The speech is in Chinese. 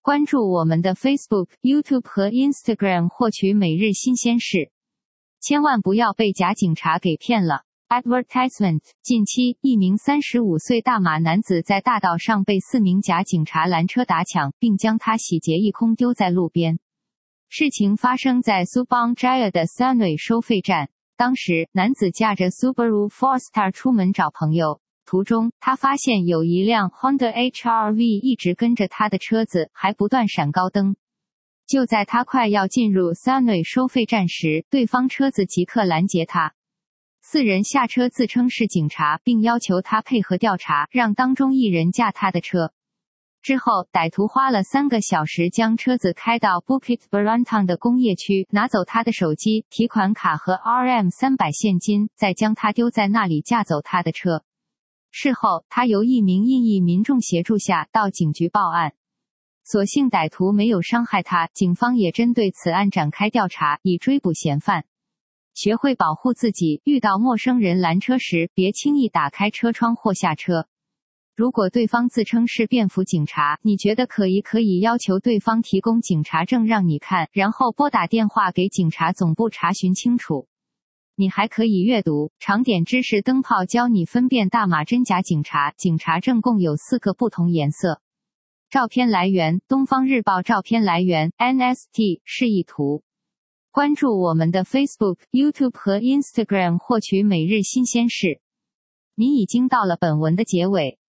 关注我们的 Facebook、YouTube 和 Instagram 获取每日新鲜事。千万不要被假警察给骗了。Advertisement 近期，一名35岁大马男子在大道上被4名假警察拦车打抢，并将他洗劫一空丢在路边。事情发生在 Subang Jaya 的Sunway 收费站。当时，男子驾着 Subaru Forester 出门找朋友，途中他发现有一辆 Honda HR-V 一直跟着他的车子，还不断闪高灯。就在他快要进入 Sunway 收费站时，对方车子即刻拦截他。4人下车自称是警察，并要求他配合调查，让当中一人驾他的车。之后，歹徒花了3个小时将车子开到 Bukit Berantang 的工业区，拿走他的手机、提款卡和 RM300 现金，再将他丢在那里驾走他的车。事后，他由一名印裔民众协助下到警局报案。所幸歹徒没有伤害他，警方也针对此案展开调查，以追捕嫌犯。学会保护自己，遇到陌生人拦车时，别轻易打开车窗或下车。如果对方自称是便服警察，你觉得可以要求对方提供警察证让你看，然后拨打电话给警察总部查询清楚。你还可以阅读长点知识灯泡，教你分辨大马真假警察。警察证共有4个不同颜色。照片来源：东方日报。照片来源 ：NST 示意图。关注我们的 Facebook、YouTube 和 Instagram 获取每日新鲜事。你已经到了本文的结尾。